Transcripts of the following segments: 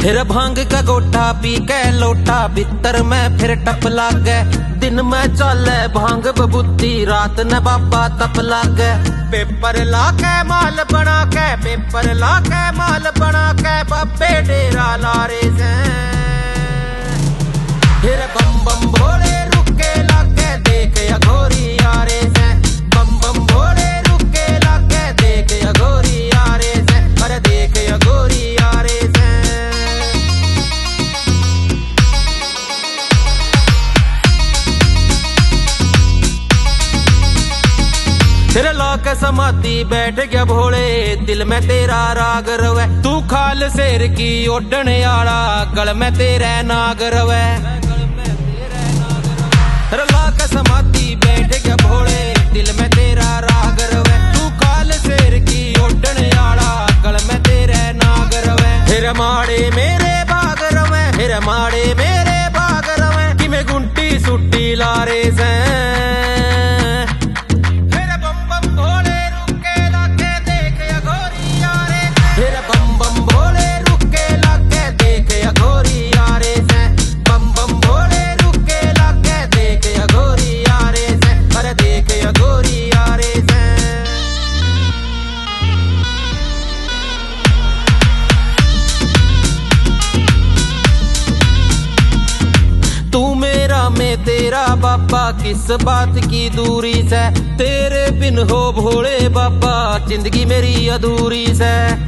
फिर भांग का गोटा पी के लोटा भीतर में फिर टप लागे। दिन में चले भांग बबूती रात न बाबा तप लागे। पेपर ला के माल बना के पेपर ला के माल बना के बाबे डेरा लारे से। फिर बम बम भोले रुके लागे देख अघोरी यारे से। बम बम भोले रुके लागे देख अघोरी यारे से। अरे देख अघोरी यारे से। फिर लाक समाधि बैठ गया भोले दिल में तेरा राग रवे। तू खाल शेर की ओढ़न आला गल में तेरे नाग रवे। फिर लाक समाधि बैठ गया भोले दिल में तेरा राग रवे। तू खाल शेर की ओढ़न आला गल में तेरे नाग रवे। फिर माड़े मेरे बाग रवे फिर माड़े मेरे बाग रवे कि मैं गुंटी सुट्टी लारे से। तेरा बाबा किस बात की दूरी से। तेरे बिन हो भोले बाबा जिंदगी मेरी अधूरी से।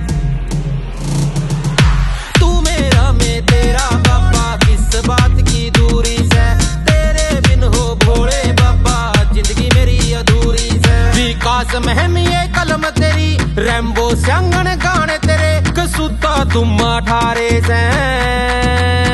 तू मेरा मैं तेरा बाबा किस बात की दूरी से। तेरे बिन हो भोले बाबा जिंदगी मेरी अधूरी से। विकास महमिये कलम तेरी रैम्बो स्यांगन गाने तेरे कसूता तुम अठारे से।